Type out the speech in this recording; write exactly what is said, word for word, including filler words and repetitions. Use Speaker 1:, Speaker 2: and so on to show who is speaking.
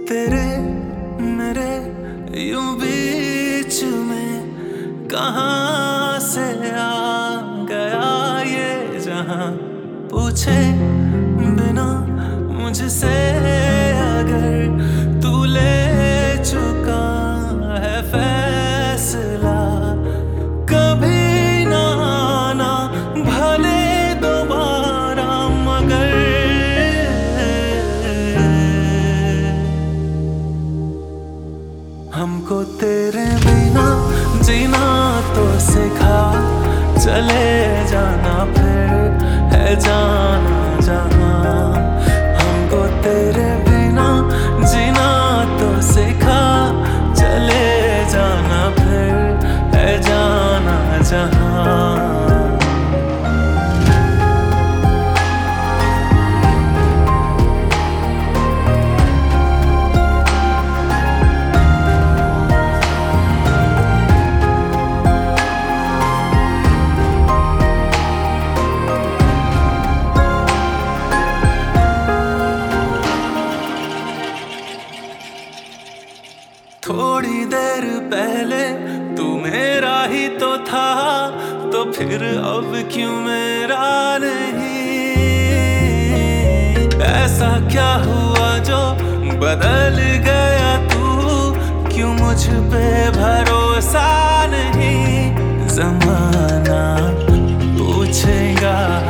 Speaker 1: तेरे मेरे यूं बीच में कहाँ से आ गया ये जहां, पूछे बिना मुझसे अगर तू ले चुका है फैसला, कभी ना आना भले दोबारा, मगर हमको तेरे बिना जीना तो सिखा, चले जाना फिर है जाना जहां। हमको तेरे बिना जीना तो सिखा, चले जाना फिर है जाना जहां। थोड़ी देर पहले तू मेरा ही तो था, तो फिर अब क्यों मेरा नहीं? ऐसा क्या हुआ जो बदल गया तू, क्यों मुझ पे भरोसा नहीं? ज़माना पूछेगा